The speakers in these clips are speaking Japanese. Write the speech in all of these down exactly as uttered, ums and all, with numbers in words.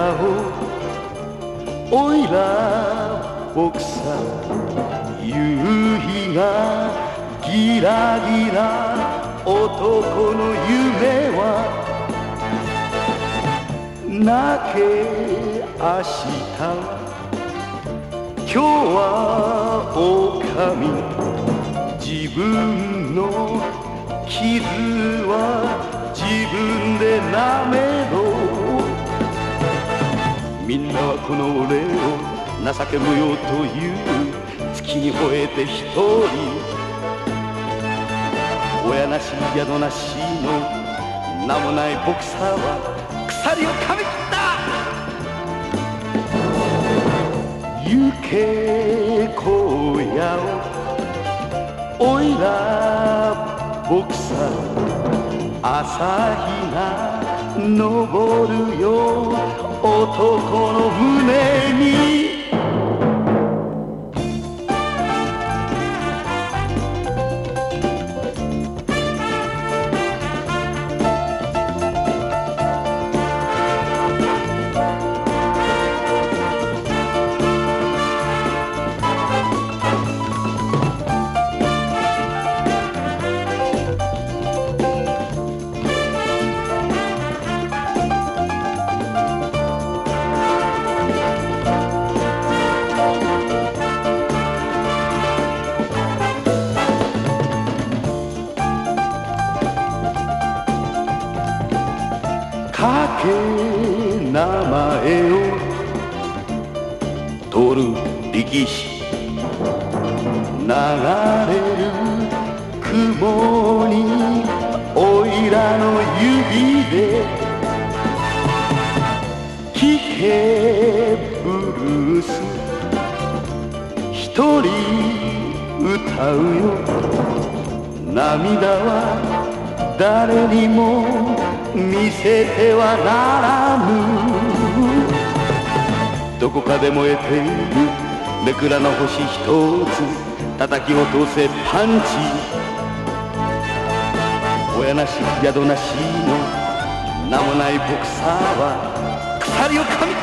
をおいらボクサー夕日がギラギラ男の夢は泣け明日は今日は狼自分の傷は自分で舐めろみんなはこの俺を情け無用という月に吠えて一人親なし宿なしの名もないボクサーは鎖を噛み切った行け荒野をおいらボクサー朝日が昇るよ男の胸にかけ名前を取る力士流れる雲においらの指で聴けブルース一人歌うよ涙は誰にも見せてはならぬどこかで燃えているめくらの星一つ叩き落とせパンチ親なし宿なしの名もないボクサーは鎖を噛み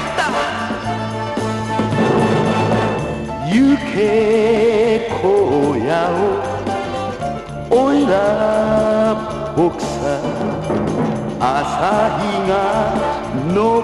切った行け荒野をおいらボクサー朝日が昇る